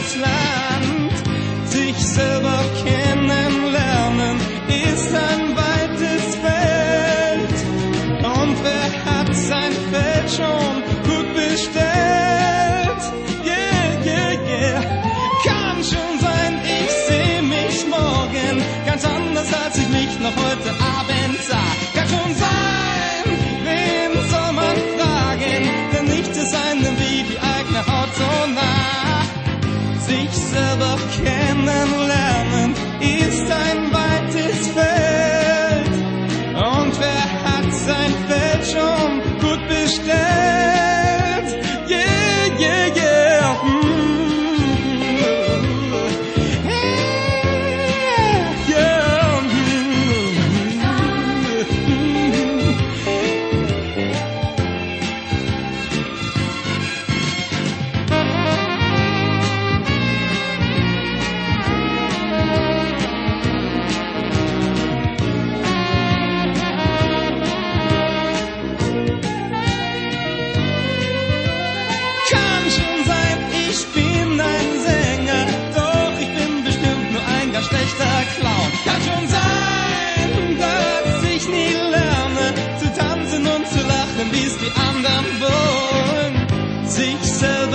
ins Land. Sich selber kennenlernen ist ein weites Feld. Und wer hat sein Feld schon gut bestellt? Yeah, yeah, yeah. Kann schon sein, ich seh mich morgen ganz anders, als ich mich noch heute Abend sah. Kann schon sein, wen soll man fragen? Denn nichts ist einem wie die eigene Haut so nah. Sich selber kennenlernen ist ein weites Feld. Und wer hat sein Feld schon gut bestellt? Yeah, yeah, yeah. Yeah, kann schon sein, ich bin ein Sänger, doch ich bin bestimmt nur ein ganz schlechter Clown. Kann schon sein, dass ich nie lerne zu tanzen und zu lachen, wie's die anderen wollen. Sich selbst